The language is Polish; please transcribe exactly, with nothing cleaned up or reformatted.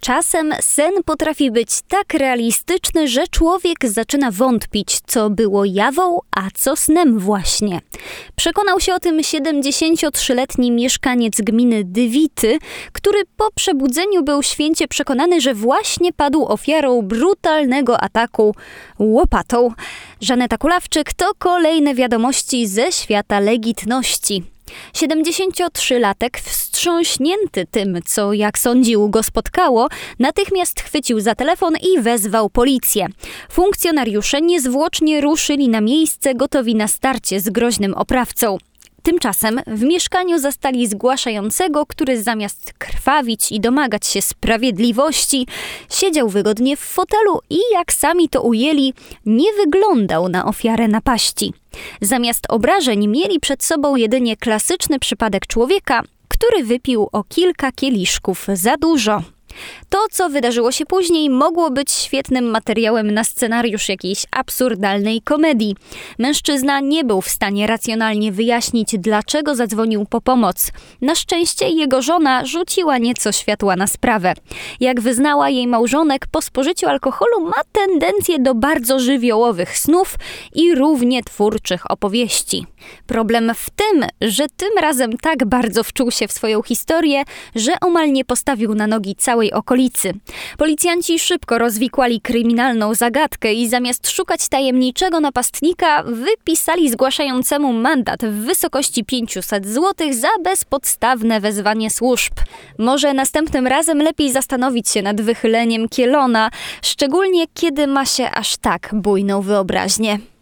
Czasem sen potrafi być tak realistyczny, że człowiek zaczyna wątpić, co było jawą, a co snem właśnie. Przekonał się o tym siedemdziesięciotrzyletni mieszkaniec gminy Dywity, który po przebudzeniu był święcie przekonany, że właśnie padł ofiarą brutalnego ataku łopatą. Żaneta Kulawczyk to kolejne wiadomości ze świata legitności. siedemdziesięciotrzylatek, wstrząśnięty tym, co jak sądził go spotkało, natychmiast chwycił za telefon i wezwał policję. Funkcjonariusze niezwłocznie ruszyli na miejsce, gotowi na starcie z groźnym oprawcą. Tymczasem w mieszkaniu zastali zgłaszającego, który zamiast krwawić i domagać się sprawiedliwości, siedział wygodnie w fotelu i, jak sami to ujęli, nie wyglądał na ofiarę napaści. Zamiast obrażeń mieli przed sobą jedynie klasyczny przypadek człowieka, który wypił o kilka kieliszków za dużo. To, co wydarzyło się później, mogło być świetnym materiałem na scenariusz jakiejś absurdalnej komedii. Mężczyzna nie był w stanie racjonalnie wyjaśnić, dlaczego zadzwonił po pomoc. Na szczęście jego żona rzuciła nieco światła na sprawę. Jak wyznała jej małżonek, po spożyciu alkoholu ma tendencję do bardzo żywiołowych snów i równie twórczych opowieści. Problem w tym, że tym razem tak bardzo wczuł się w swoją historię, że omal nie postawił na nogi całej okolicy. Policjanci szybko rozwikłali kryminalną zagadkę i zamiast szukać tajemniczego napastnika, wypisali zgłaszającemu mandat w wysokości pięćset złotych za bezpodstawne wezwanie służb. Może następnym razem lepiej zastanowić się nad wychyleniem kielona, szczególnie kiedy ma się aż tak bujną wyobraźnię.